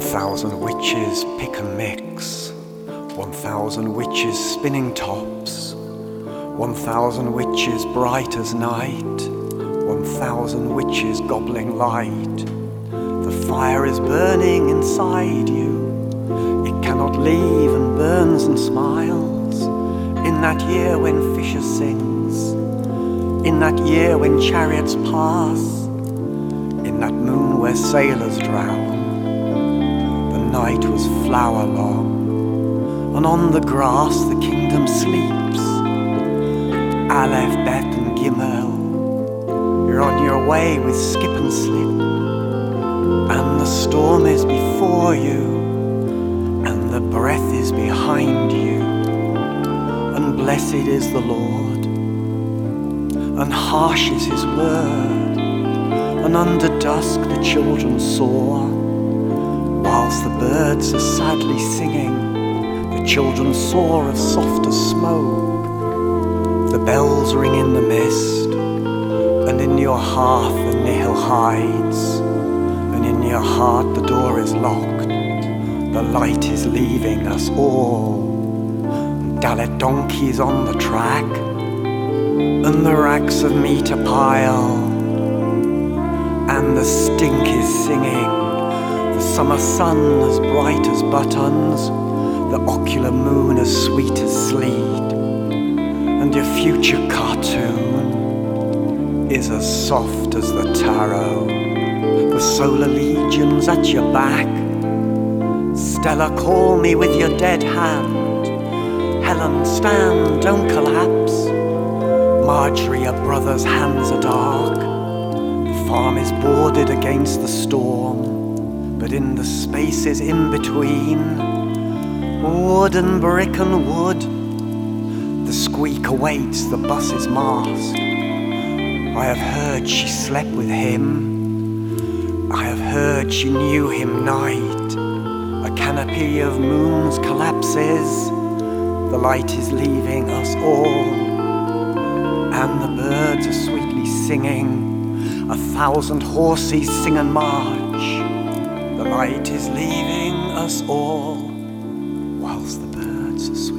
1,000 witches pick and mix, 1,000 witches spinning tops, 1,000 witches bright as night, 1,000 witches gobbling light. The fire is burning inside you, it cannot leave and burns and smiles. In that year when Fisher sings, in that year when chariots pass, in that moon where sailors drown, the night was flower long, and on the grass the kingdom sleeps. Aleph, Bet and Gimel, you're on your way with skip and slip, and the storm is before you, and the breath is behind you, and blessed is the Lord, and harsh is his word, and under dusk the children soar, whilst the birds are sadly singing, the children soar of softer smoke. The bells ring in the mist, and in your hearth the nihil hides, and in your heart the door is locked, the light is leaving us all. Dalet donkeys on the track, and the racks of meat a pile, and the stink is singing, the summer sun as bright as buttons, the ocular moon as sweet as sleet, and your future cartoon is as soft as the tarot. The solar legions at your back, Stella, call me with your dead hand, Helen, stand, don't collapse, Marjorie, your brother's hands are dark, the farm is boarded against the storm, but in the spaces in between, wood and brick and wood, the squeak awaits the bus's mast. I have heard she slept with him, I have heard she knew him night. A canopy of moons collapses, the light is leaving us all, and the birds are sweetly singing, 1,000 horses sing and march, the light is leaving us all, whilst the birds are sweetly